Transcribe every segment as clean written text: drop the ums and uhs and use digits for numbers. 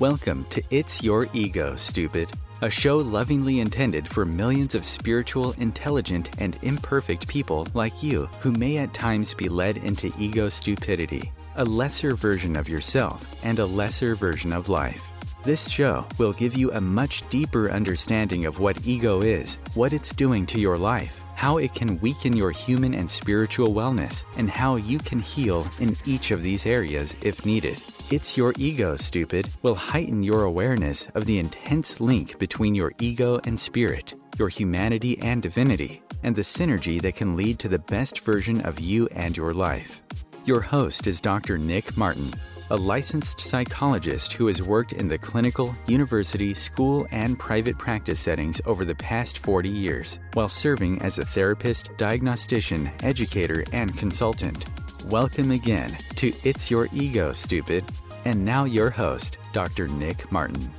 Welcome to It's Your Ego, Stupid, a show lovingly intended for millions of spiritual, intelligent, and imperfect people like you who may at times be led into ego stupidity, a lesser version of yourself and a lesser version of life. This show will give you a much deeper understanding of what ego is, what it's doing to your life, how it can weaken your human and spiritual wellness, and how you can heal in each of these areas if needed. It's Your Ego, Stupid will heighten your awareness of the intense link between your ego and spirit, your humanity and divinity, and the synergy that can lead to the best version of you and your life. Your host is Dr. Nick Martin, a licensed psychologist who has worked in the clinical, university, school, and private practice settings over the past 40 years, while serving as a therapist, diagnostician, educator, and consultant. Welcome again to It's Your Ego, Stupid. And now your host, Dr. Nick Martin.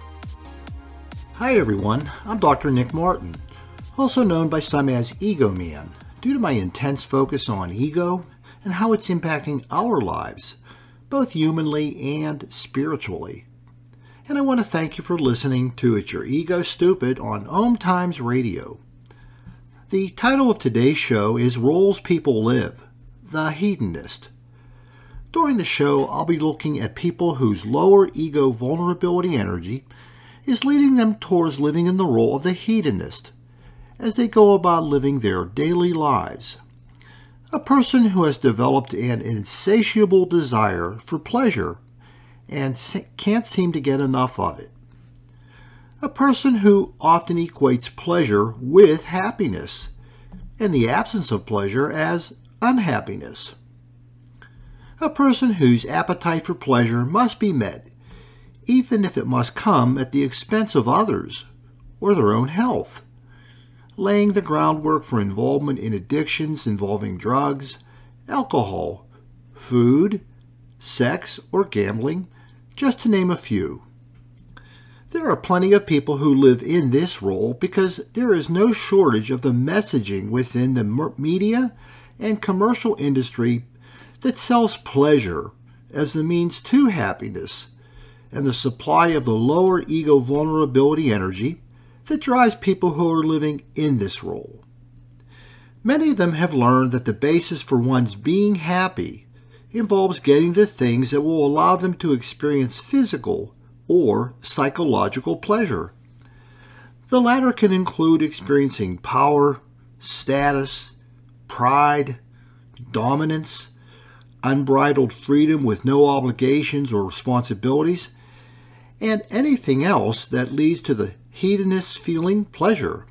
Hi everyone, I'm Dr. Nick Martin, also known by some as Ego Man, due to my intense focus on ego and how it's impacting our lives, both humanly and spiritually. And I want to thank you for listening to It's Your Ego Stupid on Om Times Radio. The title of today's show is Roles People Live, The Hedonist. During the show, I'll be looking at people whose lower ego vulnerability energy is leading them towards living in the role of the hedonist as they go about living their daily lives. A person who has developed an insatiable desire for pleasure and can't seem to get enough of it. A person who often equates pleasure with happiness and the absence of pleasure as unhappiness. A person whose appetite for pleasure must be met, even if it must come at the expense of others or their own health, laying the groundwork for involvement in addictions involving drugs, alcohol, food, sex, or gambling, just to name a few. There are plenty of people who live in this role because there is no shortage of the messaging within the media and commercial industry that sells pleasure as the means to happiness and the supply of the lower ego vulnerability energy that drives people who are living in this role. Many of them have learned that the basis for one's being happy involves getting the things that will allow them to experience physical or psychological pleasure. The latter can include experiencing power, status, pride, dominance, unbridled freedom with no obligations or responsibilities, and anything else that leads to the hedonist feeling pleasure.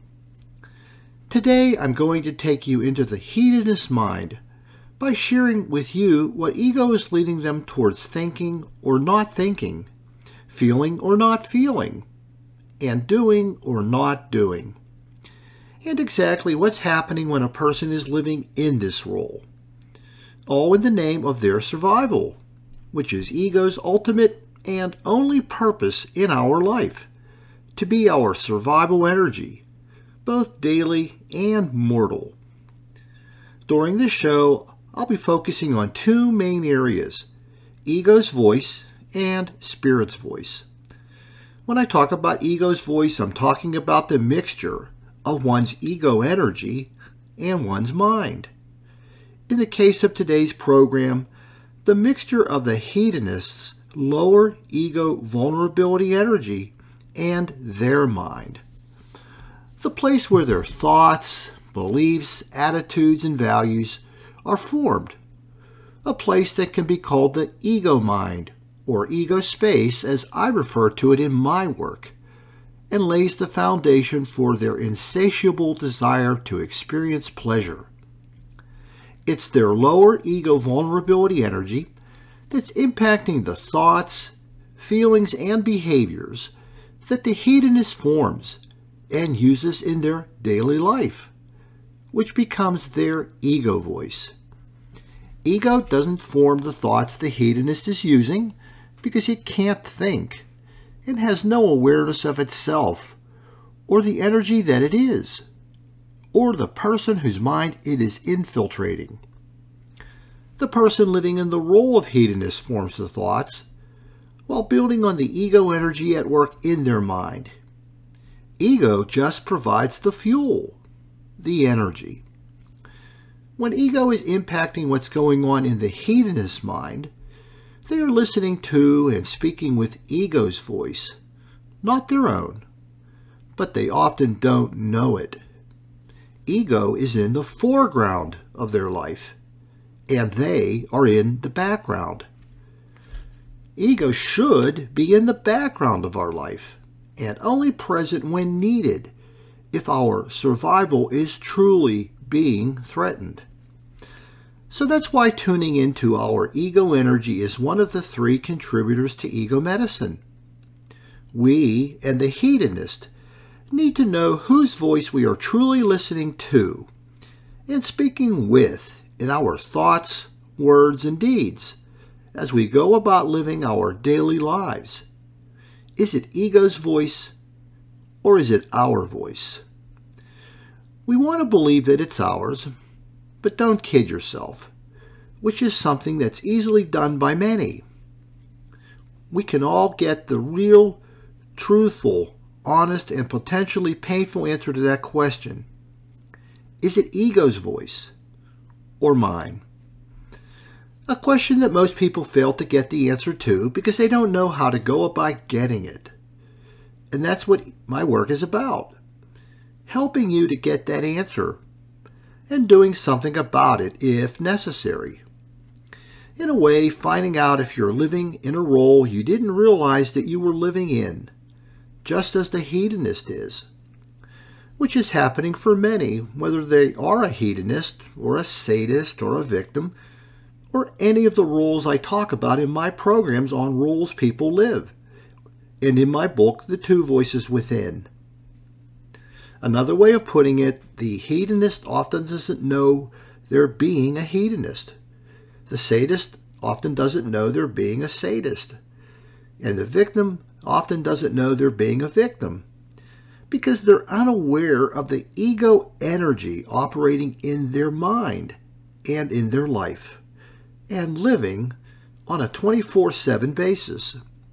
Today I'm going to take you into the hedonist mind by sharing with you what ego is leading them towards thinking or not thinking, feeling or not feeling, and doing or not doing, and exactly what's happening when a person is living in this role, all in the name of their survival, which is ego's ultimate and only purpose in our life, to be our survival energy, both daily and mortal. During this show, I'll be focusing on two main areas, ego's voice and spirit's voice. When I talk about ego's voice, I'm talking about the mixture of one's ego energy and one's mind. In the case of today's program, the mixture of the hedonist's lower ego vulnerability energy and their mind. The place where their thoughts, beliefs, attitudes, and values are formed. A place that can be called the ego mind, or ego space as I refer to it in my work, and lays the foundation for their insatiable desire to experience pleasure. It's their lower ego vulnerability energy that's impacting the thoughts, feelings, and behaviors that the hedonist forms and uses in their daily life, which becomes their ego voice. Ego doesn't form the thoughts the hedonist is using because it can't think and has no awareness of itself or the energy that it is, or the person whose mind it is infiltrating. The person living in the role of hedonist forms the thoughts, while building on the ego energy at work in their mind. Ego just provides the fuel, the energy. When ego is impacting what's going on in the hedonist mind, they are listening to and speaking with ego's voice, not their own, but they often don't know it. Ego is in the foreground of their life, and they are in the background. Ego should be in the background of our life, and only present when needed, if our survival is truly being threatened. So that's why tuning into our ego energy is one of the 3 contributors to ego medicine. We and the hedonist need to know whose voice we are truly listening to and speaking with in our thoughts, words, and deeds as we go about living our daily lives. Is it ego's voice or is it our voice? We want to believe that it's ours, but don't kid yourself, which is something that's easily done by many. We can all get the real, truthful, honest, and potentially painful answer to that question. Is it ego's voice or mine? A question that most people fail to get the answer to because they don't know how to go about getting it. And that's what my work is about. Helping you to get that answer and doing something about it if necessary. In a way, finding out if you're living in a role you didn't realize that you were living in, just as the hedonist is, which is happening for many, whether they are a hedonist or a sadist or a victim, or any of the roles I talk about in my programs on Roles People Live, and in my book, The 2 Voices Within. Another way of putting it, the hedonist often doesn't know they're being a hedonist. The sadist often doesn't know they're being a sadist. And the victim often doesn't know they're being a victim because they're unaware of the ego energy operating in their mind and in their life and living on a 24/7 basis.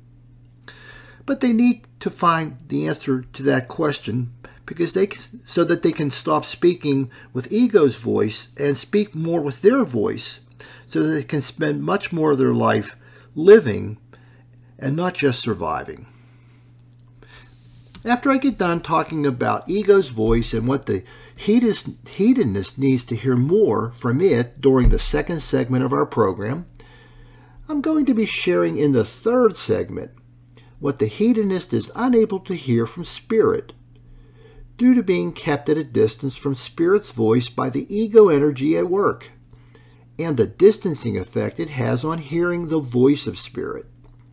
But they need to find the answer to that question so that they can stop speaking with ego's voice and speak more with their voice so that they can spend much more of their life living and not just surviving. After I get done talking about ego's voice and what the hedonist needs to hear more from it during the 2nd segment of our program, I'm going to be sharing in the 3rd segment what the hedonist is unable to hear from spirit due to being kept at a distance from spirit's voice by the ego energy at work, and the distancing effect it has on hearing the voice of spirit.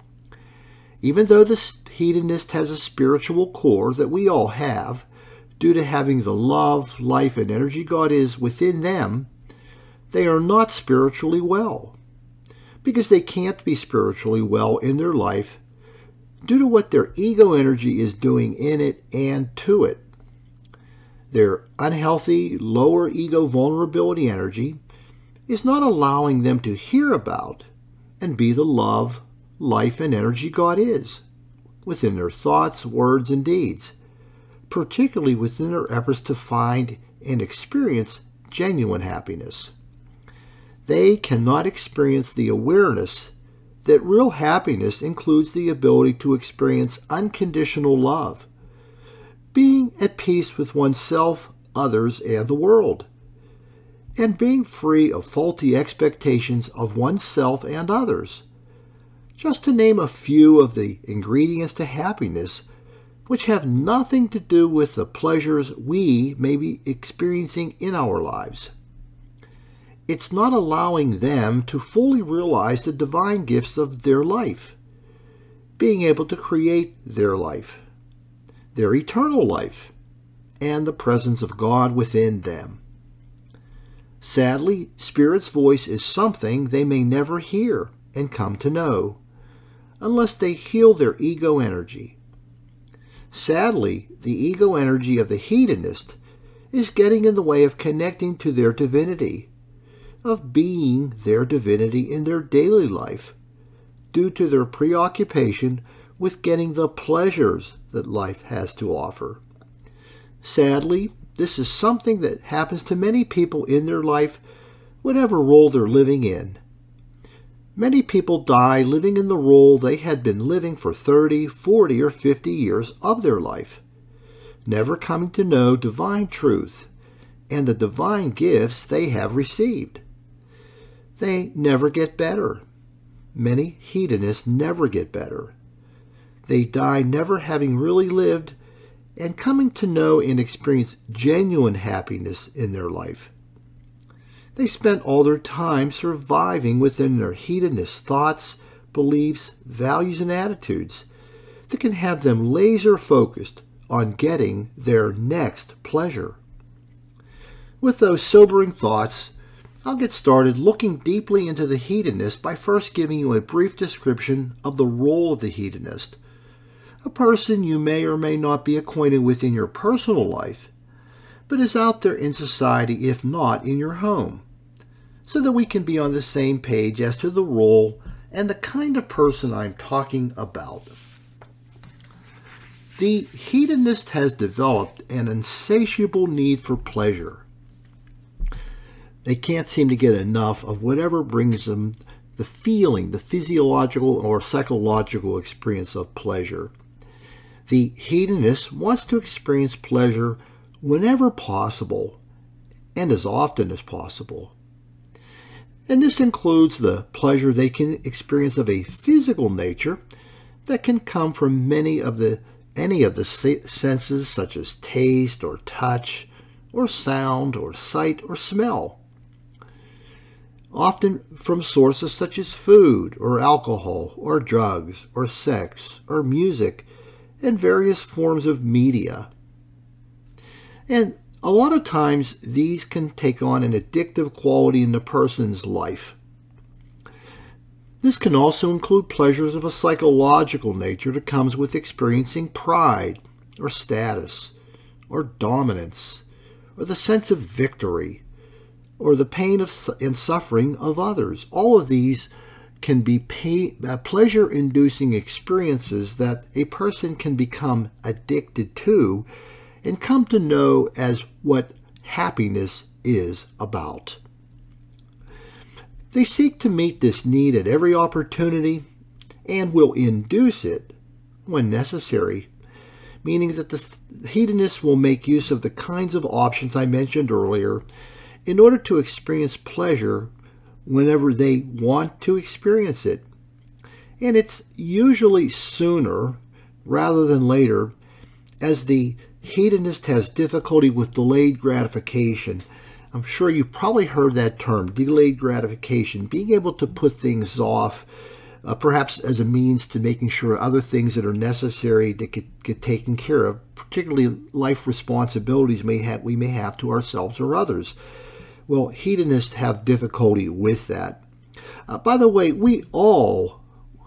Even though the hedonist has a spiritual core that we all have, due to having the love, life, and energy God is within them, they are not spiritually well, because they can't be spiritually well in their life due to what their ego energy is doing in it and to it. Their unhealthy, lower ego vulnerability energy is not allowing them to hear about and be the love, life, and energy God is within their thoughts, words, and deeds, particularly within their efforts to find and experience genuine happiness. They cannot experience the awareness that real happiness includes the ability to experience unconditional love, being at peace with oneself, others, and the world, and being free of faulty expectations of oneself and others, just to name a few of the ingredients to happiness which have nothing to do with the pleasures we may be experiencing in our lives. It's not allowing them to fully realize the divine gifts of their life, being able to create their life, their eternal life, and the presence of God within them. Sadly, Spirit's voice is something they may never hear and come to know, unless they heal their ego energy. Sadly, the ego energy of the hedonist is getting in the way of connecting to their divinity, of being their divinity in their daily life, due to their preoccupation with getting the pleasures that life has to offer. Sadly, this is something that happens to many people in their life, whatever role they're living in. Many people die living in the role they had been living for 30, 40, or 50 years of their life, never coming to know divine truth and the divine gifts they have received. They never get better. Many hedonists never get better. They die never having really lived and coming to know and experience genuine happiness in their life. They spent all their time surviving within their hedonist thoughts, beliefs, values, and attitudes that can have them laser focused on getting their next pleasure. With those sobering thoughts, I'll get started looking deeply into the hedonist by first giving you a brief description of the role of the hedonist, a person you may or may not be acquainted with in your personal life, but is out there in society if not in your home, so that we can be on the same page as to the role and the kind of person I'm talking about. The hedonist has developed an insatiable need for pleasure. They can't seem to get enough of whatever brings them the feeling, the physiological or psychological experience of pleasure. The hedonist wants to experience pleasure whenever possible and as often as possible. And this includes the pleasure they can experience of a physical nature that can come from any of the senses such as taste or touch or sound or sight or smell. Often from sources such as food or alcohol or drugs or sex or music and various forms of media. And a lot of times these can take on an addictive quality in the person's life. This can also include pleasures of a psychological nature that comes with experiencing pride or status or dominance or the sense of victory or the pain and suffering of others. All of these can be pleasure-inducing experiences that a person can become addicted to and come to know as what happiness is about. They seek to meet this need at every opportunity and will induce it when necessary, meaning that the hedonist will make use of the kinds of options I mentioned earlier in order to experience pleasure whenever they want to experience it. And it's usually sooner rather than later, as the hedonist has difficulty with delayed gratification. I'm sure you've probably heard that term, delayed gratification, being able to put things off, perhaps as a means to making sure other things that are necessary to get taken care of, particularly life responsibilities we may have to ourselves or others. Well, hedonists have difficulty with that. By the way, we all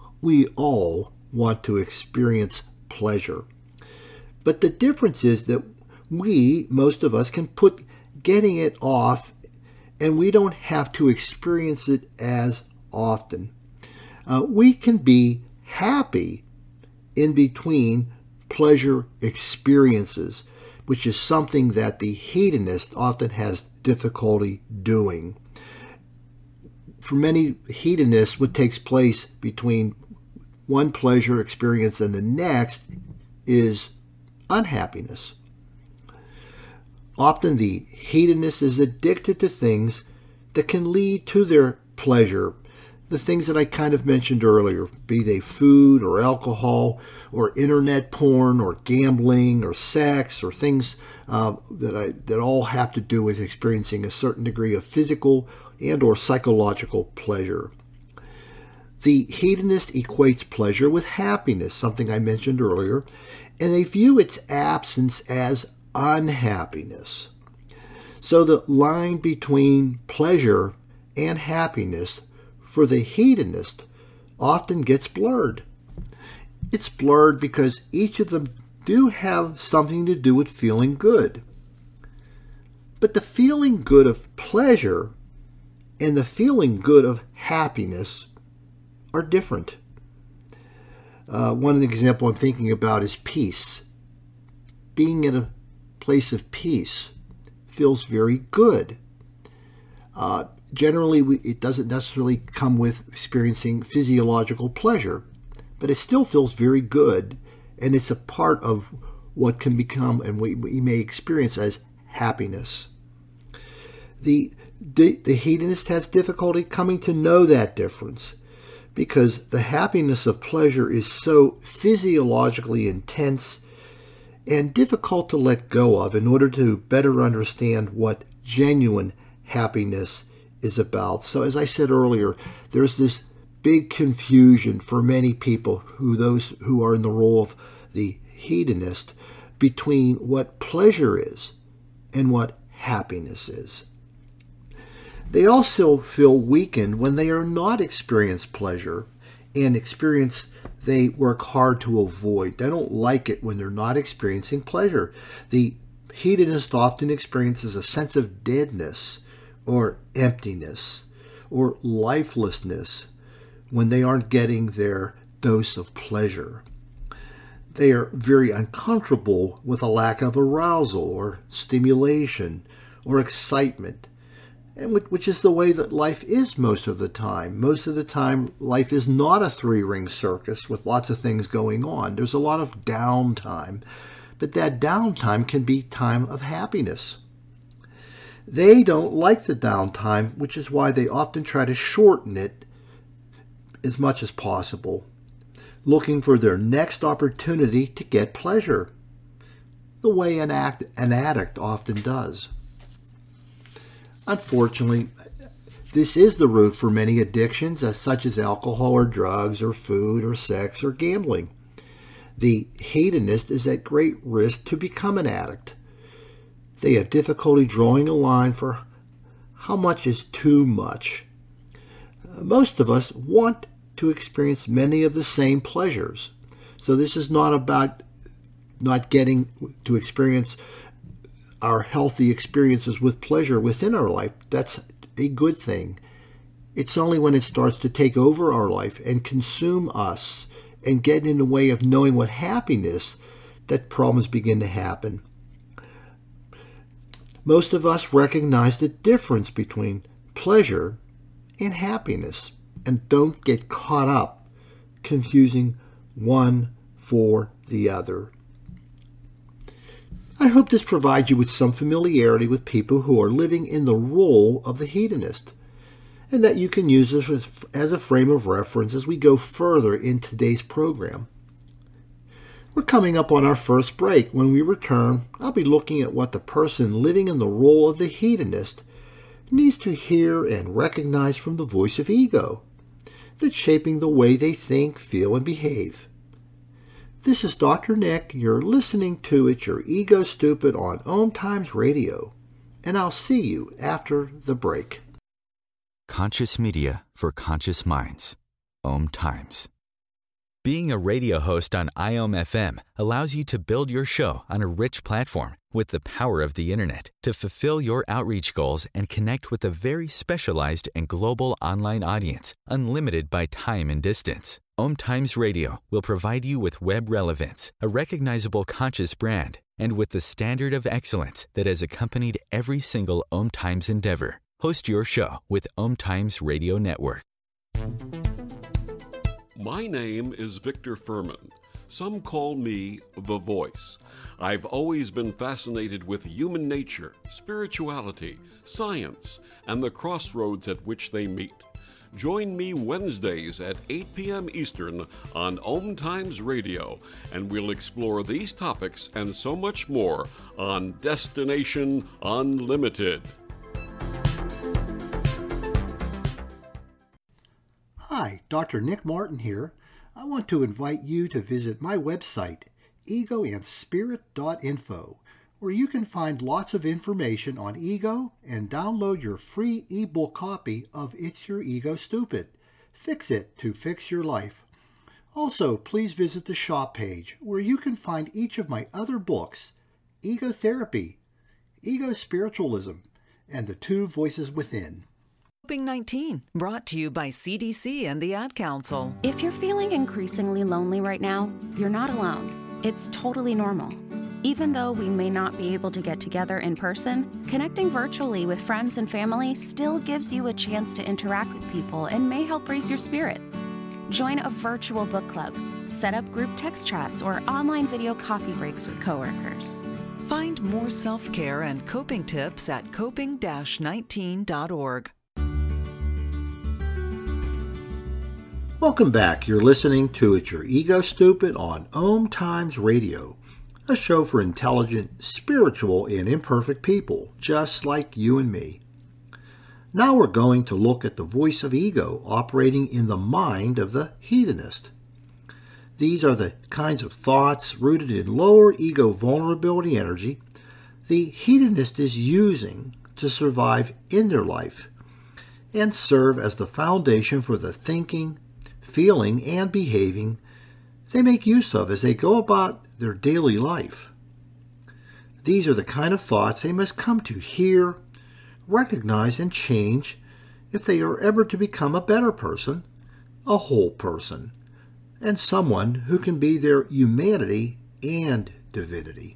want to experience pleasure. But the difference is that most of us, can put getting it off, and we don't have to experience it as often. We can be happy in between pleasure experiences, which is something that the hedonist often has difficulty doing. For many hedonists, what takes place between one pleasure experience and the next is unhappiness. Often the hedonist is addicted to things that can lead to their pleasure. The things that I kind of mentioned earlier, be they food or alcohol or internet porn or gambling or sex or things that all have to do with experiencing a certain degree of physical and or psychological pleasure. The hedonist equates pleasure with happiness, something I mentioned earlier, and they view its absence as unhappiness. So the line between pleasure and happiness for the hedonist often gets blurred. It's blurred because each of them do have something to do with feeling good. But the feeling good of pleasure and the feeling good of happiness are different. One example I'm thinking about is peace. Being in a place of peace feels very good. Generally, it doesn't necessarily come with experiencing physiological pleasure, but it still feels very good, and it's a part of what can become and we may experience as happiness. The hedonist has difficulty coming to know that difference because the happiness of pleasure is so physiologically intense and difficult to let go of in order to better understand what genuine happiness is about. So as I said earlier, there's this big confusion for many people, those who are in the role of the hedonist, between what pleasure is and what happiness is. They also feel weakened when they are not experiencing pleasure and experience they work hard to avoid. They don't like it when they're not experiencing pleasure. The hedonist often experiences a sense of deadness or emptiness or lifelessness when they aren't getting their dose of pleasure. They are very uncomfortable with a lack of arousal or stimulation or excitement, and which is the way that life is most of the time. Most of the time, life is not a three-ring circus with lots of things going on. There's a lot of downtime, but that downtime can be time of happiness. They don't like the downtime, which is why they often try to shorten it as much as possible, looking for their next opportunity to get pleasure, the way an addict often does. Unfortunately, this is the root for many addictions, such as alcohol or drugs or food or sex or gambling. The hedonist is at great risk to become an addict. They have difficulty drawing a line for how much is too much. Most of us want to experience many of the same pleasures. So this is not about not getting to experience our healthy experiences with pleasure within our life. That's a good thing. It's only when it starts to take over our life and consume us and get in the way of knowing what happiness that problems begin to happen. Most of us recognize the difference between pleasure and happiness and don't get caught up confusing one for the other. I hope this provides you with some familiarity with people who are living in the role of the hedonist, and that you can use this as a frame of reference as we go further in today's program. We're coming up on our first break. When we return, I'll be looking at what the person living in the role of the hedonist needs to hear and recognize from the voice of ego that's shaping the way they think, feel, and behave. This is Dr. Nick. You're listening to It's Your Ego Stupid on Om Times Radio, and I'll see you after the break. Conscious media for conscious minds. Om Times. Being a radio host on IOM FM allows you to build your show on a rich platform with the power of the internet to fulfill your outreach goals and connect with a very specialized and global online audience, unlimited by time and distance. Om Times Radio will provide you with web relevance, a recognizable conscious brand, and with the standard of excellence that has accompanied every single Om Times endeavor. Host your show with Om Times Radio Network. My name is Victor Furman. Some call me The Voice. I've always been fascinated with human nature, spirituality, science, and the crossroads at which they meet. Join me Wednesdays at 8 p.m. Eastern on Om Times Radio, and we'll explore these topics and so much more on Destination Unlimited. Hi, Dr. Nick Martin here. I want to invite you to visit my website, egoandspirit.info, where you can find lots of information on ego and download your free ebook copy of It's Your Ego Stupid. Fix it to fix your life. Also, please visit the shop page where you can find each of my other books, Ego Therapy, Ego Spiritualism, and The Two Voices Within. Coping-19, brought to you by CDC and the Ad Council. If you're feeling increasingly lonely right now, you're not alone. It's totally normal. Even though we may not be able to get together in person, connecting virtually with friends and family still gives you a chance to interact with people and may help raise your spirits. Join a virtual book club, set up group text chats, or online video coffee breaks with coworkers. Find more self-care and coping tips at coping-19.org. Welcome back. You're listening to It's Your Ego Stupid on Om Times Radio, a show for intelligent, spiritual, and imperfect people, just like you and me. Now we're going to look at the voice of ego operating in the mind of the hedonist. These are the kinds of thoughts rooted in lower ego vulnerability energy the hedonist is using to survive in their life and serve as the foundation for the thinking, feeling, and behaving they make use of as they go about their daily life. These are the kind of thoughts they must come to hear, recognize, and change if they are ever to become a better person, a whole person, and someone who can be their humanity and divinity.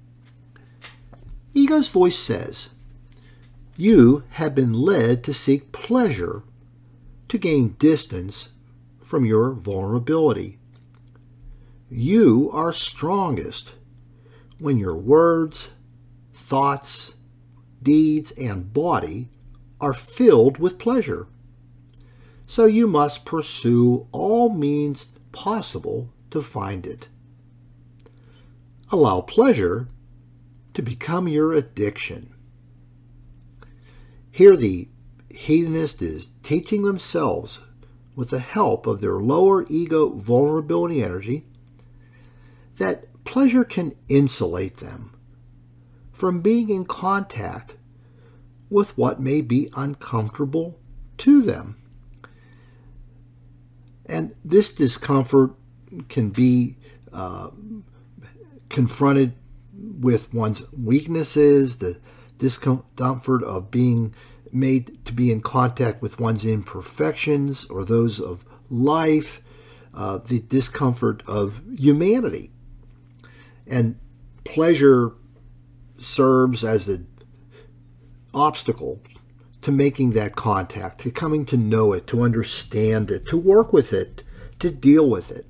Ego's voice says, "You have been led to seek pleasure to gain distance from your vulnerability. You are strongest when your words, thoughts, deeds, and body are filled with pleasure. So you must pursue all means possible to find it. Allow pleasure to become your addiction." Here the hedonist is teaching themselves, with the help of their lower ego vulnerability energy, that pleasure can insulate them from being in contact with what may be uncomfortable to them. And this discomfort can be confronted with one's weaknesses, the discomfort of being made to be in contact with one's imperfections or those of life, the discomfort of humanity. And pleasure serves as the obstacle to making that contact, to coming to know it, to understand it, to work with it, to deal with it.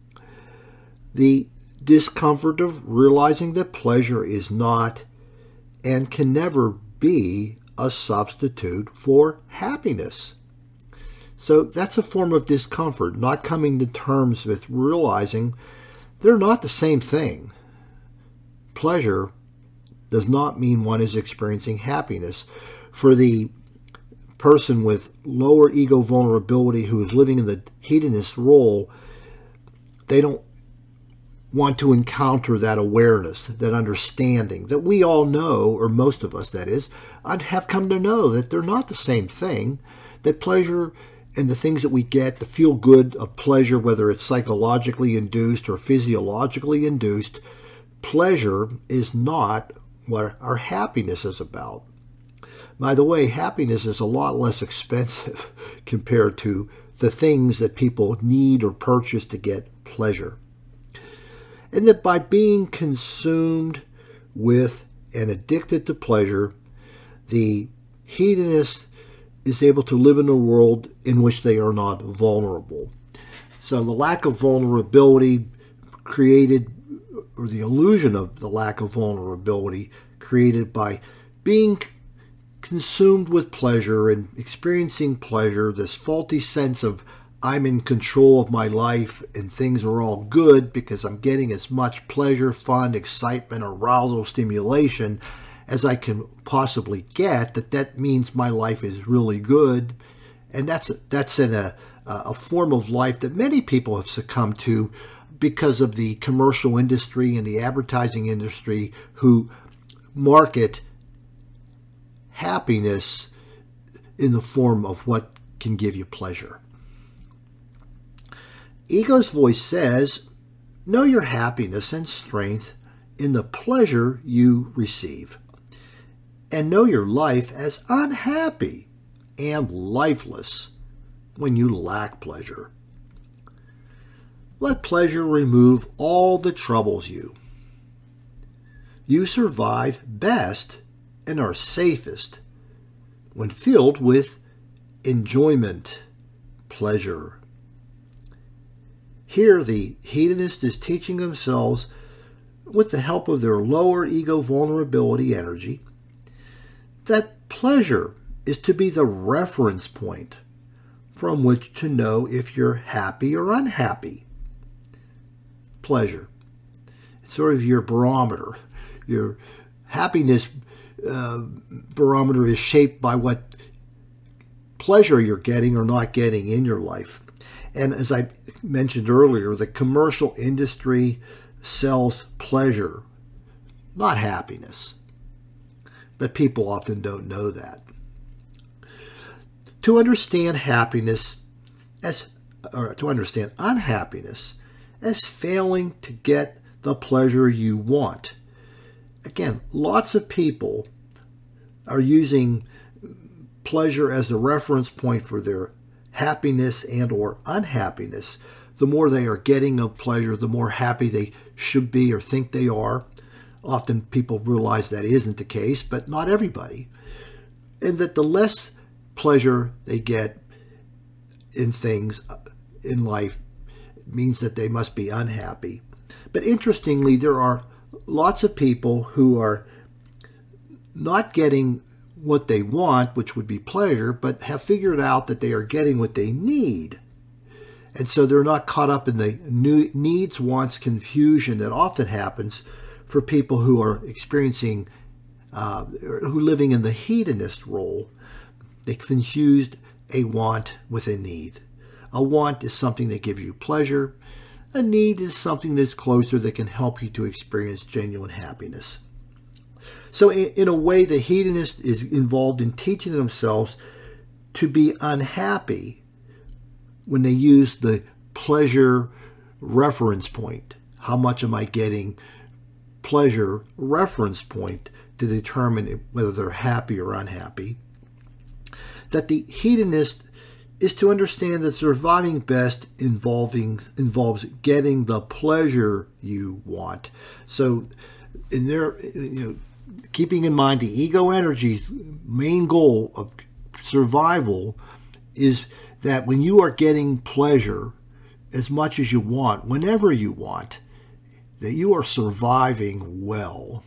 The discomfort of realizing that pleasure is not and can never be a substitute for happiness. So that's a form of discomfort, not coming to terms with realizing they're not the same thing. Pleasure does not mean one is experiencing happiness. For the person with lower ego vulnerability who is living in the hedonist role, they don't want to encounter that awareness, that understanding that we all know, or most of us that is, have come to know that they're not the same thing, that pleasure and the things that we get, the feel good of pleasure, whether it's psychologically induced or physiologically induced, pleasure is not what our happiness is about. By the way, happiness is a lot less expensive compared to the things that people need or purchase to get pleasure. And that by being consumed with and addicted to pleasure, the hedonist is able to live in a world in which they are not vulnerable. So the lack of vulnerability created, or the illusion of the lack of vulnerability created by being consumed with pleasure and experiencing pleasure, this faulty sense of I'm in control of my life and things are all good because I'm getting as much pleasure, fun, excitement, arousal, stimulation as I can possibly get, that means my life is really good. And that's in a form of life that many people have succumbed to because of the commercial industry and the advertising industry who market happiness in the form of what can give you pleasure. Ego's voice says, know your happiness and strength in the pleasure you receive, and know your life as unhappy and lifeless when you lack pleasure. Let pleasure remove all that troubles you. You survive best and are safest when filled with enjoyment, pleasure. Here the hedonist is teaching themselves, with the help of their lower ego vulnerability energy, that pleasure is to be the reference point from which to know if you're happy or unhappy. Pleasure. It's sort of your barometer. Your happiness barometer is shaped by what pleasure you're getting or not getting in your life. And as I mentioned earlier, the commercial industry sells pleasure, not happiness. But people often don't know that. To understand unhappiness as failing to get the pleasure you want. Again, lots of people are using pleasure as the reference point for their happiness and or unhappiness. The more they are getting of pleasure, the more happy they should be or think they are. Often people realize that isn't the case, but not everybody. And that the less pleasure they get in things in life means that they must be unhappy. But interestingly, there are lots of people who are not getting what they want, which would be pleasure, but have figured out that they are getting what they need. And so they're not caught up in the needs, wants confusion that often happens for people who are experiencing, who living in the hedonist role. They confused a want with a need. A want is something that gives you pleasure. A need is something that's closer that can help you to experience genuine happiness. So in a way, the hedonist is involved in teaching themselves to be unhappy when they use the pleasure reference point. How much am I getting pleasure reference point to determine whether they're happy or unhappy? That the hedonist is to understand that surviving best involves getting the pleasure you want. So in their, keeping in mind the ego energy's main goal of survival is that when you are getting pleasure as much as you want, whenever you want, that you are surviving well.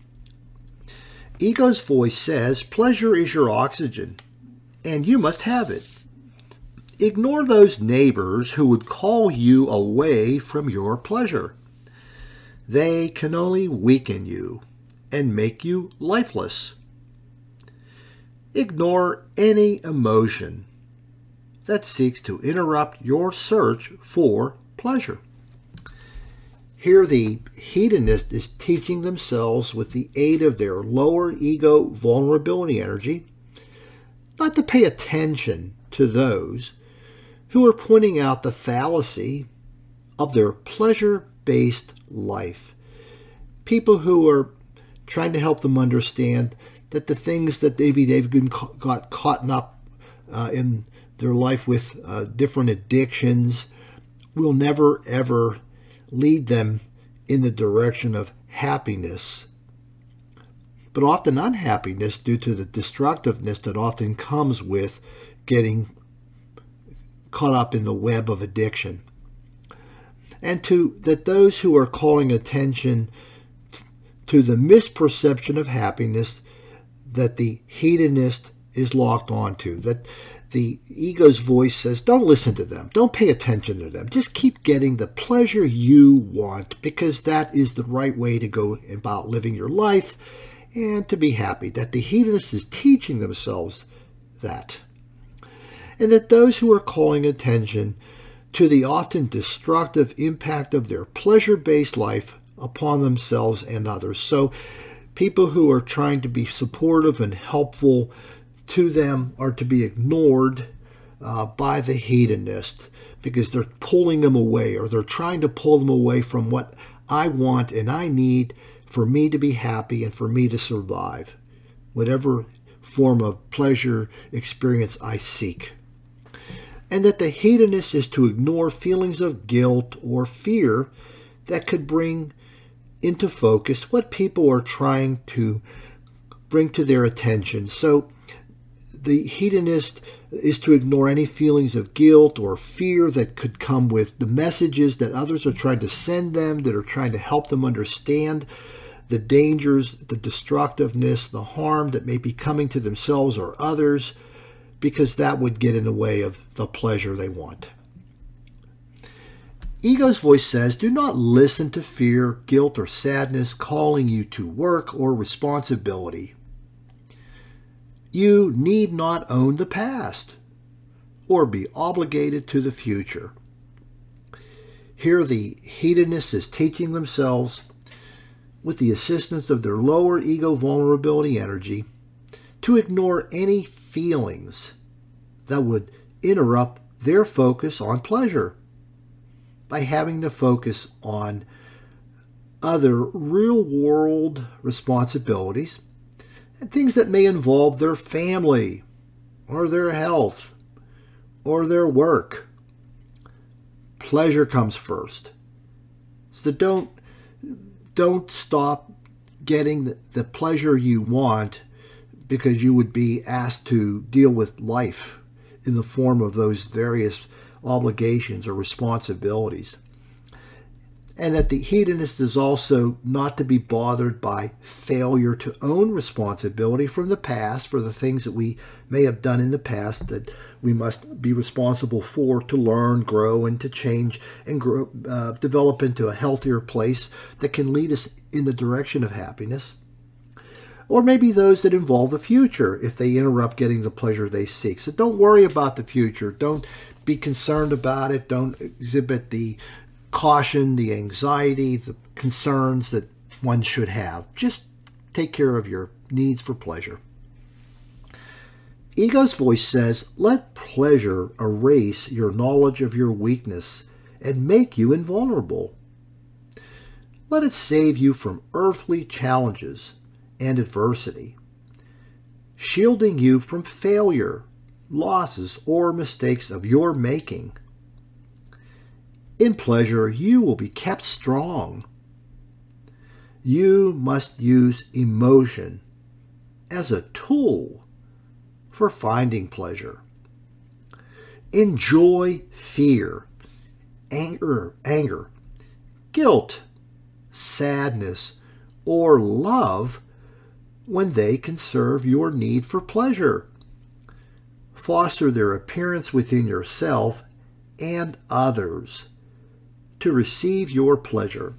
Ego's voice says, pleasure is your oxygen, and you must have it. Ignore those neighbors who would call you away from your pleasure. They can only weaken you and make you lifeless. Ignore any emotion that seeks to interrupt your search for pleasure. Here the hedonist is teaching themselves with the aid of their lower ego vulnerability energy not to pay attention to those who are pointing out the fallacy of their pleasure-based life. People who are trying to help them understand that the things that maybe they've got caught up in their life with different addictions will never, ever lead them in the direction of happiness, but often unhappiness due to the destructiveness that often comes with getting caught up in the web of addiction. And that those who are calling attention to the misperception of happiness that the hedonist is locked onto, that the ego's voice says, don't listen to them, don't pay attention to them, just keep getting the pleasure you want, because that is the right way to go about living your life and to be happy. That the hedonist is teaching themselves that. And that those who are calling attention to the often destructive impact of their pleasure-based life upon themselves and others. So people who are trying to be supportive and helpful to them are to be ignored by the hedonist because they're pulling them away, or they're trying to pull them away from what I want and I need for me to be happy and for me to survive. Whatever form of pleasure experience I seek. And that the hedonist is to ignore feelings of guilt or fear that could bring into focus what people are trying to bring to their attention. So the hedonist is to ignore any feelings of guilt or fear that could come with the messages that others are trying to send them, that are trying to help them understand the dangers, the destructiveness, the harm that may be coming to themselves or others, because that would get in the way of the pleasure they want. Ego's voice says, do not listen to fear, guilt, or sadness calling you to work or responsibility. You need not own the past or be obligated to the future. Here the hedonist is teaching themselves, with the assistance of their lower ego vulnerability energy, to ignore any feelings that would interrupt their focus on pleasure by having to focus on other real-world responsibilities and things that may involve their family or their health or their work. Pleasure comes first. So don't stop getting the pleasure you want because you would be asked to deal with life in the form of those various obligations or responsibilities. And that the hedonist is also not to be bothered by failure to own responsibility from the past for the things that we may have done in the past that we must be responsible for to learn, grow, and to change and grow, develop into a healthier place that can lead us in the direction of happiness. Or maybe those that involve the future if they interrupt getting the pleasure they seek. So don't worry about the future. Don't be concerned about it. Don't exhibit the caution, the anxiety, the concerns that one should have. Just take care of your needs for pleasure. Ego's voice says, let pleasure erase your knowledge of your weakness and make you invulnerable. Let it save you from earthly challenges and adversity, shielding you from failure, losses, or mistakes of your making. In pleasure, you will be kept strong. You must use emotion as a tool for finding pleasure. Enjoy fear, anger, guilt, sadness, or love when they can serve your need for pleasure. Foster their appearance within yourself and others to receive your pleasure.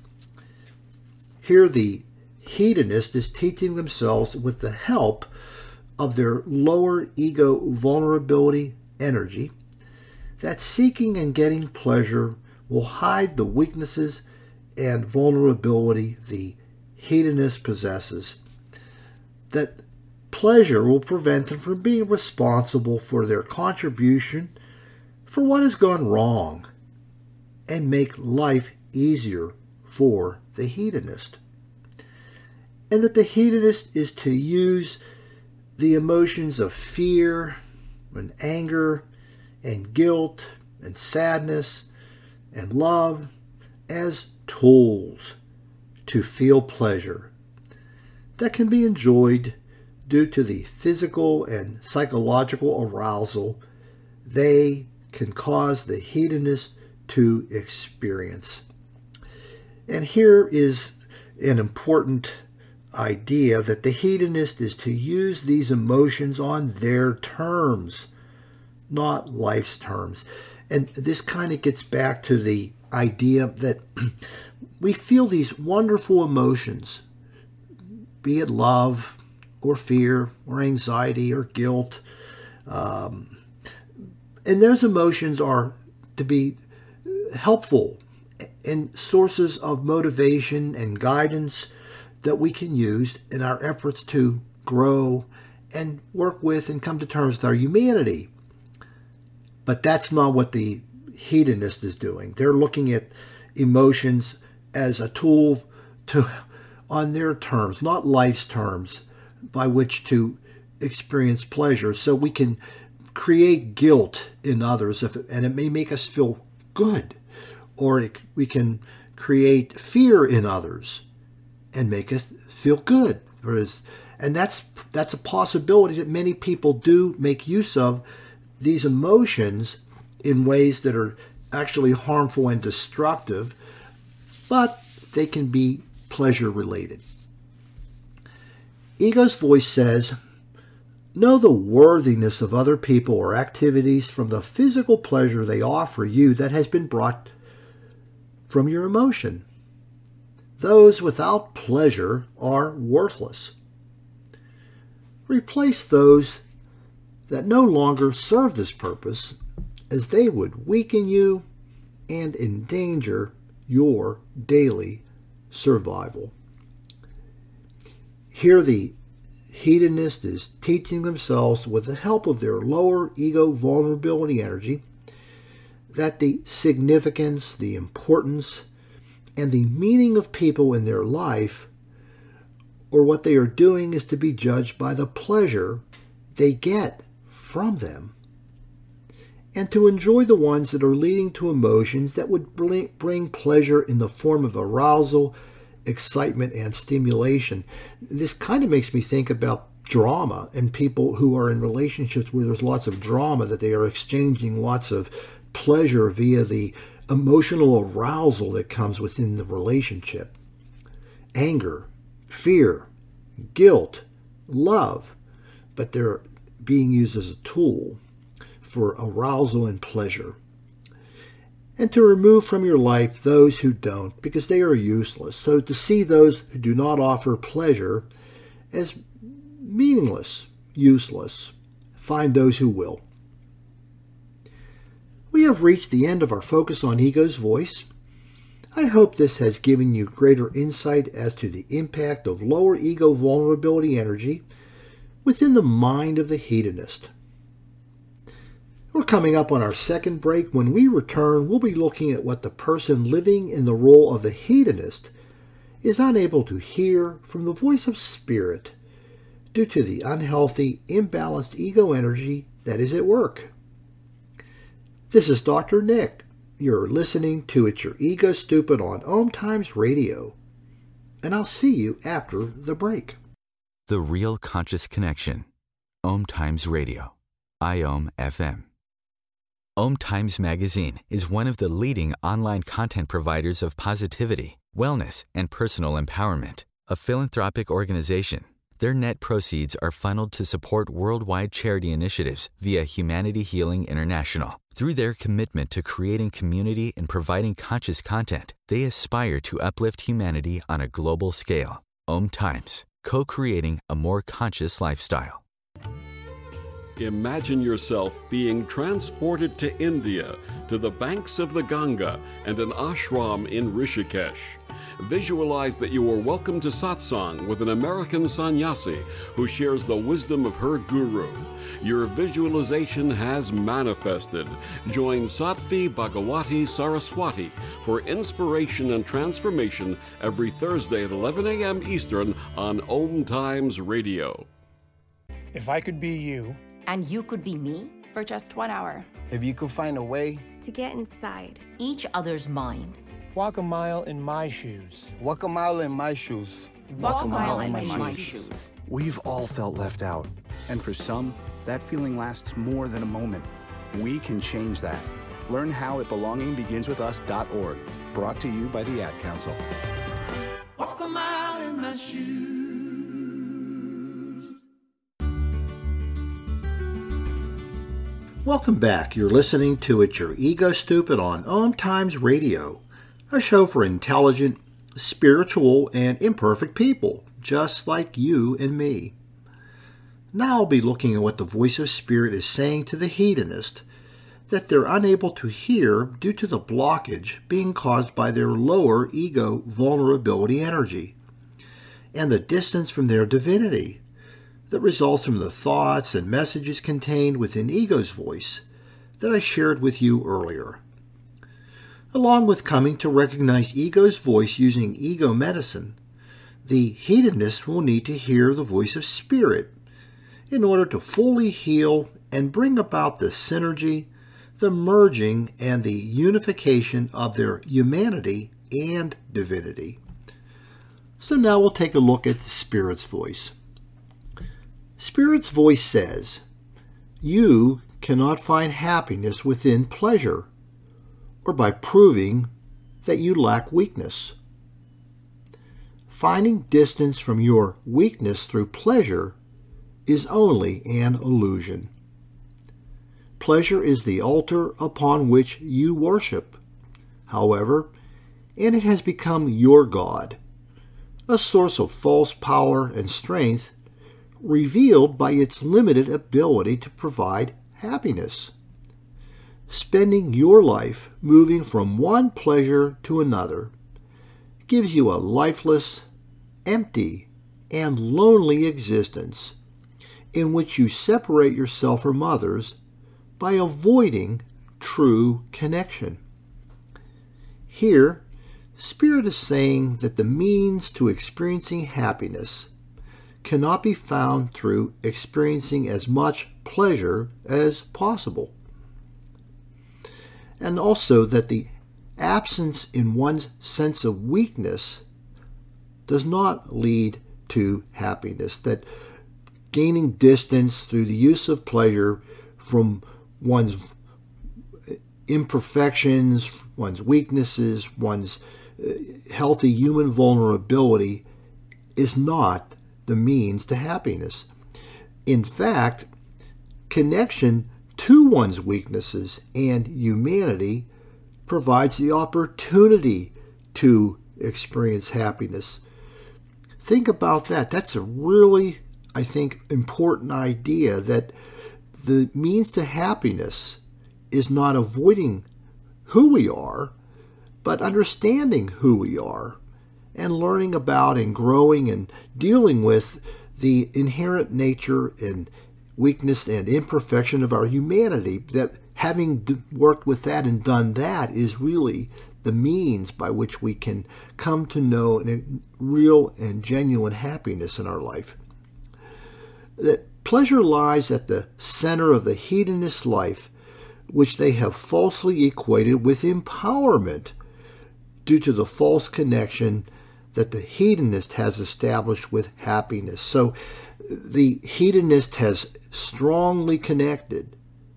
Here the hedonist is teaching themselves with the help of their lower ego vulnerability energy that seeking and getting pleasure will hide the weaknesses and vulnerability the hedonist possesses, that pleasure will prevent them from being responsible for their contribution for what has gone wrong and make life easier for the hedonist. And that the hedonist is to use the emotions of fear and anger and guilt and sadness and love as tools to feel pleasure that can be enjoyed due to the physical and psychological arousal they can cause the hedonist to experience. And here is an important idea that the hedonist is to use these emotions on their terms, not life's terms. And this kind of gets back to the idea that we feel these wonderful emotions, be it love or fear or anxiety or guilt. And those emotions are to be helpful and sources of motivation and guidance that we can use in our efforts to grow and work with and come to terms with our humanity. But that's not what the hedonist is doing. They're looking at emotions as a tool to, on their terms, not life's terms, by which to experience pleasure, so we can create guilt in others, and it may make us feel good. Or we can create fear in others and make us feel good. And that's a possibility that many people do make use of these emotions in ways that are actually harmful and destructive, but they can be pleasure related. Ego's voice says, know the worthiness of other people or activities from the physical pleasure they offer you that has been brought from your emotion. Those without pleasure are worthless. Replace those that no longer serve this purpose, as they would weaken you and endanger your daily survival. Here the hedonist is teaching themselves, with the help of their lower ego vulnerability energy, that the significance, the importance, and the meaning of people in their life, or what they are doing, is to be judged by the pleasure they get from them, and to enjoy the ones that are leading to emotions that would bring pleasure in the form of arousal, excitement, and stimulation. This kind of makes me think about drama and people who are in relationships where there's lots of drama, that they are exchanging lots of pleasure via the emotional arousal that comes within the relationship. Anger, fear, guilt, love, but they're being used as a tool for arousal and pleasure. And to remove from your life those who don't, because they are useless. So to see those who do not offer pleasure as meaningless, useless. Find those who will. We have reached the end of our focus on Ego's voice. I hope this has given you greater insight as to the impact of lower ego vulnerability energy within the mind of the hedonist. We're coming up on our second break. When we return, we'll be looking at what the person living in the role of the hedonist is unable to hear from the voice of spirit due to the unhealthy, imbalanced ego energy that is at work. This is Dr. Nick. You're listening to It's Your Ego Stupid on Om Times Radio. And I'll see you after the break. The Real Conscious Connection. Om Times Radio. IOM FM. Om Times Magazine is one of the leading online content providers of positivity, wellness, and personal empowerment. A philanthropic organization, their net proceeds are funneled to support worldwide charity initiatives via Humanity Healing International. Through their commitment to creating community and providing conscious content, they aspire to uplift humanity on a global scale. Om Times, co-creating a more conscious lifestyle. Imagine yourself being transported to India, to the banks of the Ganga and an ashram in Rishikesh. Visualize that you are welcome to satsang with an American sannyasi who shares the wisdom of her guru. Your visualization has manifested. Join Sattvi Bhagawati Saraswati for inspiration and transformation every Thursday at 11 a.m. Eastern on Om Times Radio. If I could be you, and you could be me, for just 1 hour. If you could find a way to get inside each other's mind. Walk a mile in my shoes. Walk a mile in my shoes. Walk a mile in my shoes. We've all felt left out. And for some, that feeling lasts more than a moment. We can change that. Learn how at belongingbeginswithus.org. Brought to you by the Ad Council. Walk a mile in my shoes. Welcome back. You're listening to It's Your Ego Stupid on Om Times Radio, a show for intelligent, spiritual, and imperfect people, just like you and me. Now I'll be looking at what the voice of spirit is saying to the hedonist that they're unable to hear due to the blockage being caused by their lower ego vulnerability energy and the distance from their divinity that results from the thoughts and messages contained within ego's voice that I shared with you earlier. Along with coming to recognize ego's voice using ego medicine, the hedonist will need to hear the voice of spirit in order to fully heal and bring about the synergy, the merging, and the unification of their humanity and divinity. So now we'll take a look at the Spirit's voice. Spirit's voice says, "You cannot find happiness within pleasure, or by proving that you lack weakness. Finding distance from your weakness through pleasure is only an illusion. Pleasure is the altar upon which you worship, however, and it has become your God, a source of false power and strength revealed by its limited ability to provide happiness. Spending your life moving from one pleasure to another gives you a lifeless, empty, and lonely existence in which you separate yourself from others by avoiding true connection." Here, Spirit is saying that the means to experiencing happiness cannot be found through experiencing as much pleasure as possible. And also that the absence in one's sense of weakness does not lead to happiness, that gaining distance through the use of pleasure from one's imperfections, one's weaknesses, one's healthy human vulnerability is not the means to happiness. In fact, connection to one's weaknesses and humanity provides the opportunity to experience happiness. Think about that. That's a really, I think, important idea, that the means to happiness is not avoiding who we are, but understanding who we are and learning about and growing and dealing with the inherent nature and weakness and imperfection of our humanity. That having worked with that and done that is really the means by which we can come to know a real and genuine happiness in our life. That pleasure lies at the center of the hedonist life, which they have falsely equated with empowerment due to the false connection that the hedonist has established with happiness. So the hedonist has strongly connected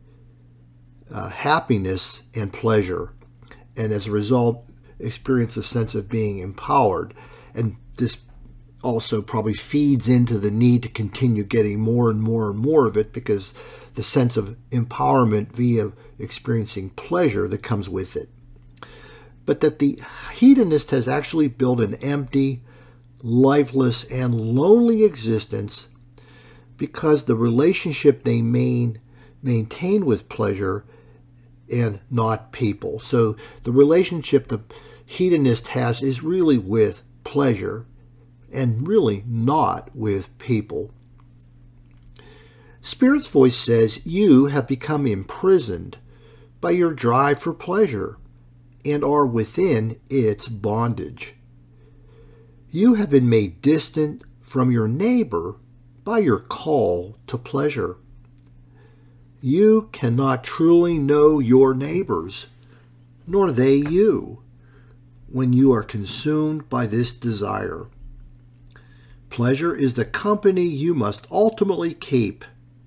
happiness and pleasure, and as a result experience a sense of being empowered. And this also probably feeds into the need to continue getting more and more and more of it, because the sense of empowerment via experiencing pleasure that comes with it. But that the hedonist has actually built an empty, lifeless, and lonely existence because the relationship they maintain with pleasure and not people. So the relationship the hedonist has is really with pleasure and really not with people. Spirit's voice says you have become imprisoned by your drive for pleasure and are within its bondage. You have been made distant from your neighbor by your call to pleasure. You cannot truly know your neighbors, nor they you, when you are consumed by this desire. Pleasure is the company you must ultimately keep.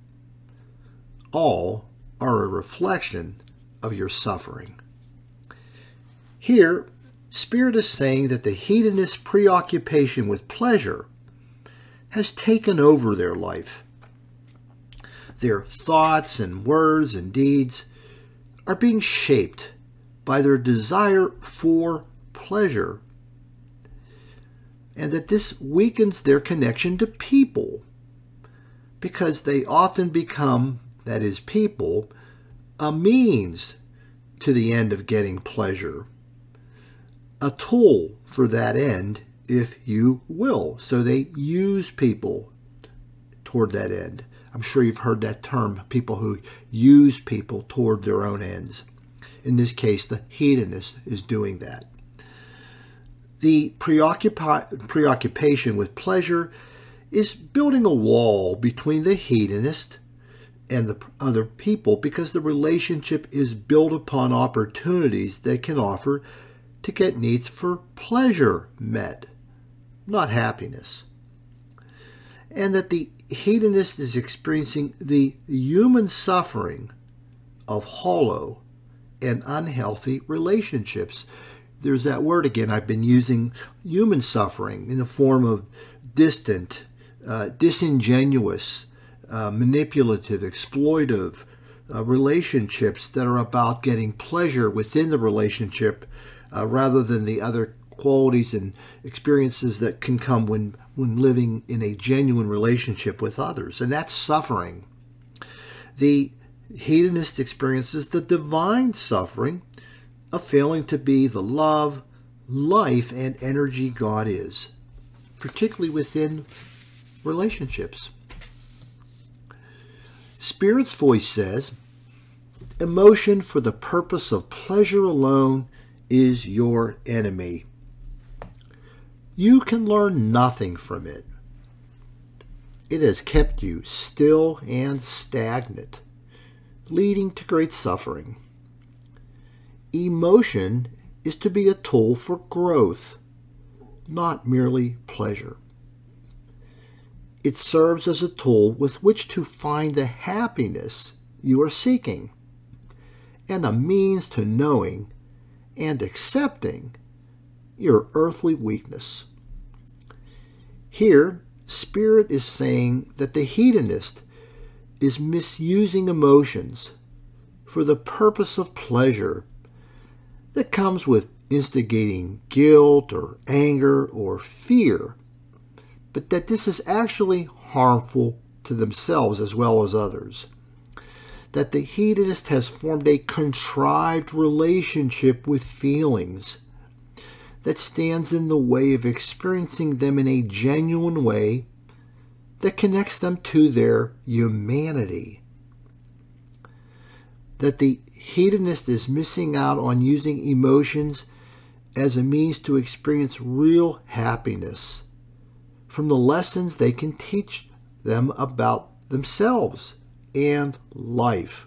All are a reflection of your suffering. Here, Spirit is saying that the hedonist preoccupation with pleasure has taken over their life. Their thoughts and words and deeds are being shaped by their desire for pleasure, and that this weakens their connection to people, because they often become, that is, people, a means to the end of getting pleasure, a tool for that end, if you will. So they use people toward that end. I'm sure you've heard that term, people who use people toward their own ends. In this case, the hedonist is doing that. The preoccupation with pleasure is building a wall between the hedonist and the other people because the relationship is built upon opportunities they can offer to get needs for pleasure met, not happiness. And that the hedonist is experiencing the human suffering of hollow and unhealthy relationships. There's that word again. I've been using human suffering in the form of distant, disingenuous, manipulative, exploitive relationships that are about getting pleasure within the relationship rather than the other qualities and experiences that can come when living in a genuine relationship with others. And that's suffering. The hedonist experiences the divine suffering of failing to be the love, life, and energy God is, particularly within relationships. Spirit's voice says, emotion for the purpose of pleasure alone is your enemy. You can learn nothing from it. It has kept you still and stagnant, leading to great suffering. Emotion is to be a tool for growth, not merely pleasure. It serves as a tool with which to find the happiness you are seeking, and a means to knowing and accepting your earthly weakness. Here, Spirit is saying that the hedonist is misusing emotions for the purpose of pleasure that comes with instigating guilt or anger or fear, but that this is actually harmful to themselves as well as others. That the hedonist has formed a contrived relationship with feelings that stands in the way of experiencing them in a genuine way that connects them to their humanity. That the hedonist is missing out on using emotions as a means to experience real happiness from the lessons they can teach them about themselves and life.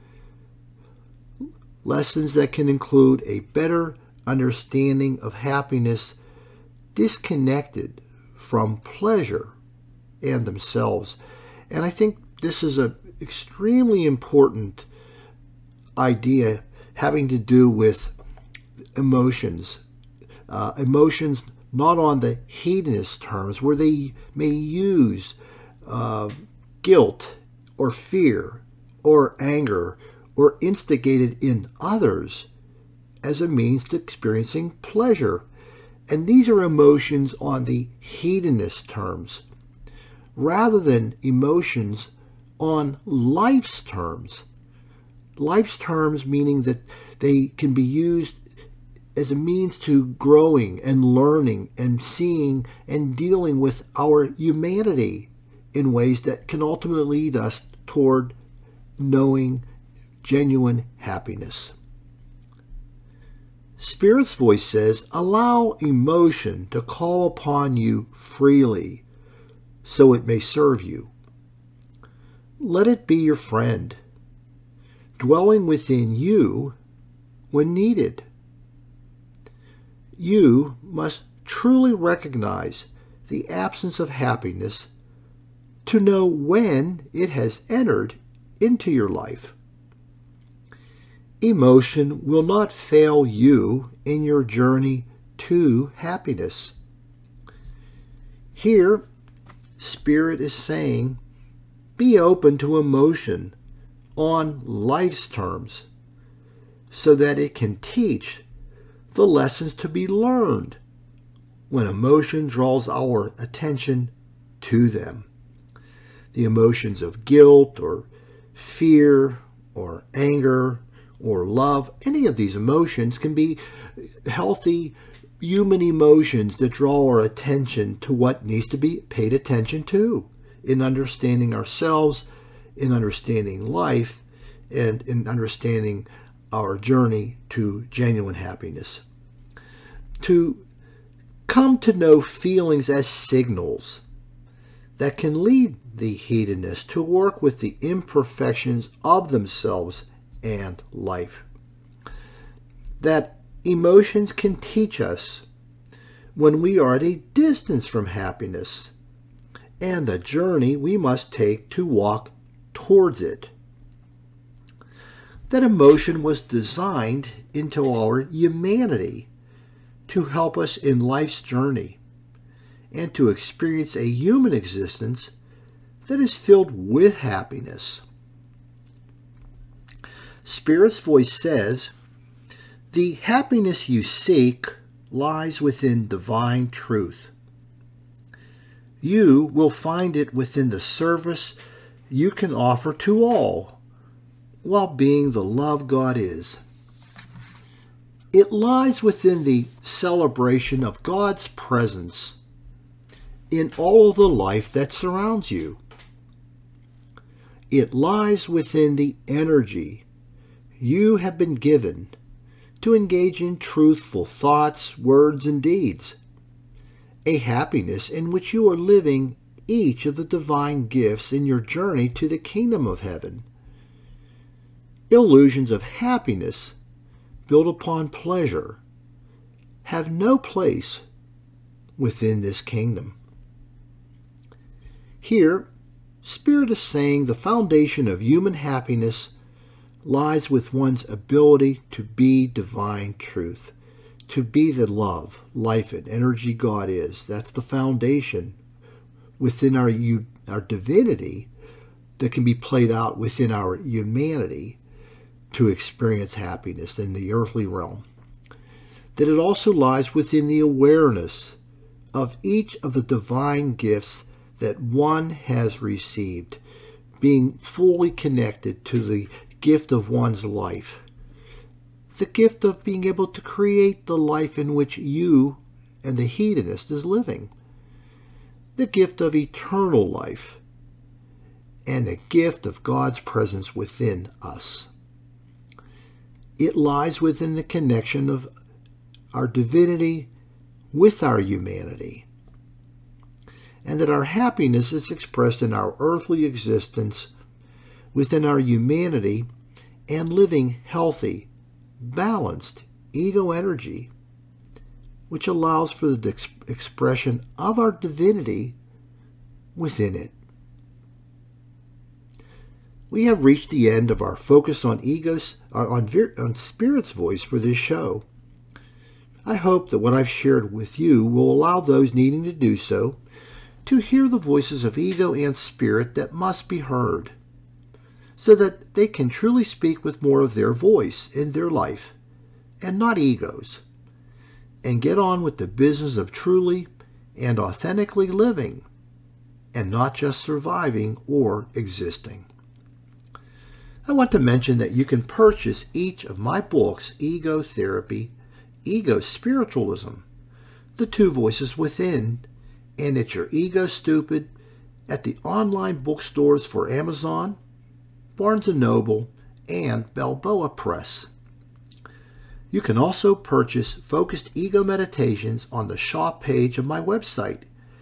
Lessons that can include a better understanding of happiness disconnected from pleasure and themselves. And I think this is an extremely important idea having to do with emotions. Emotions not on the hedonist terms, where they may use guilt or fear or anger or instigated in others as a means to experiencing pleasure. And these are emotions on the hedonist terms, rather than emotions on life's terms. Life's terms meaning that they can be used as a means to growing and learning and seeing and dealing with our humanity in ways that can ultimately lead us toward knowing genuine happiness. Spirit's voice says, allow emotion to call upon you freely so it may serve you. Let it be your friend, dwelling within you when needed. You must truly recognize the absence of happiness to know when it has entered into your life. Emotion will not fail you in your journey to happiness. Here, Spirit is saying, be open to emotion on life's terms so that it can teach the lessons to be learned when emotion draws our attention to them. The emotions of guilt or fear or anger or love, any of these emotions can be healthy human emotions that draw our attention to what needs to be paid attention to in understanding ourselves, in understanding life, and in understanding our journey to genuine happiness. To come to know feelings as signals that can lead the hedonist to work with the imperfections of themselves and life. That emotions can teach us when we are at a distance from happiness, and the journey we must take to walk towards it. That emotion was designed into our humanity to help us in life's journey and to experience a human existence that is filled with happiness. Spirit's voice says, "The happiness you seek lies within divine truth. You will find it within the service you can offer to all, while being the love God is. It lies within the celebration of God's presence in all of the life that surrounds you. It lies within the energy you have been given to engage in truthful thoughts, words, and deeds, a happiness in which you are living each of the divine gifts in your journey to the kingdom of heaven. Illusions of happiness built upon pleasure have no place within this kingdom." Here, Spirit is saying the foundation of human happiness lies with one's ability to be divine truth, to be the love, life, and energy God is. That's the foundation within our divinity that can be played out within our humanity to experience happiness in the earthly realm. That it also lies within the awareness of each of the divine gifts that one has received, being fully connected to the gift of one's life. The gift of being able to create the life in which you and the hedonist is living. The gift of eternal life. And the gift of God's presence within us. It lies within the connection of our divinity with our humanity. And that our happiness is expressed in our earthly existence within our humanity and living healthy, balanced ego energy, which allows for the expression of our divinity within it. We have reached the end of our focus on on Spirit's voice for this show. I hope that what I've shared with you will allow those needing to do so to hear the voices of ego and spirit that must be heard, so that they can truly speak with more of their voice in their life, and not egos, and get on with the business of truly and authentically living, and not just surviving or existing. I want to mention that you can purchase each of my books, Ego Therapy, Ego Spiritualism, The Two Voices Within, and It's Your Ego Stupid, at the online bookstores for Amazon, Barnes & Noble, and Balboa Press. You can also purchase Focused Ego Meditations on the shop page of my website,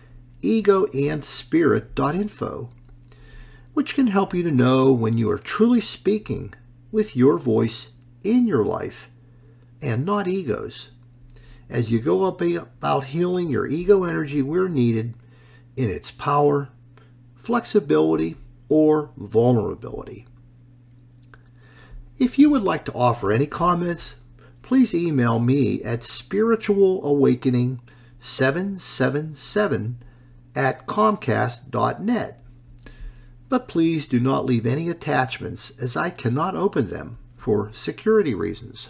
egoandspirit.info, which can help you to know when you are truly speaking with your voice in your life and not egos, as you go about healing your ego energy where needed in its power, flexibility, or vulnerability. If you would like to offer any comments, please email me at spiritualawakening777@comcast.net. But please do not leave any attachments, as I cannot open them for security reasons.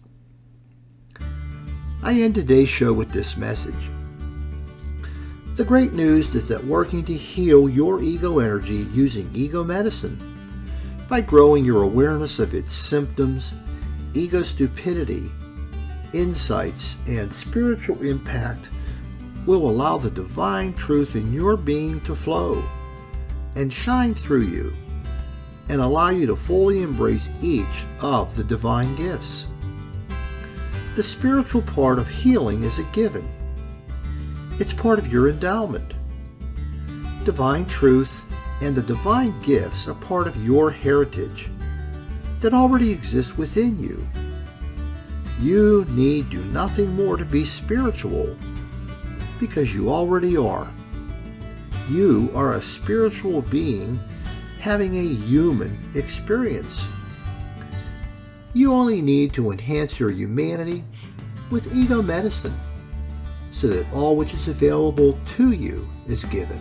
I end today's show with this message. The great news is that working to heal your ego energy using ego medicine, by growing your awareness of its symptoms, ego stupidity, insights, and spiritual impact, will allow the divine truth in your being to flow and shine through you, and allow you to fully embrace each of the divine gifts. The spiritual part of healing is a given. It's part of your endowment. divine truth and the divine gifts are part of your heritage that already exist within you. You need do nothing more to be spiritual because you already are. You are a spiritual being having a human experience. You only need to enhance your humanity with ego medicine so that all which is available to you is given.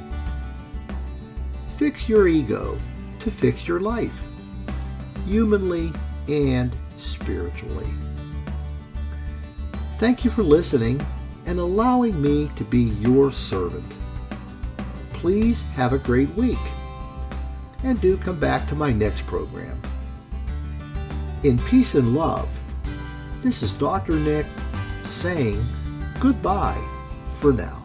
Fix your ego to fix your life, humanly and spiritually. Thank you for listening and allowing me to be your servant. Please have a great week, and do come back to my next program. In peace and love, this is Dr. Nick saying goodbye for now.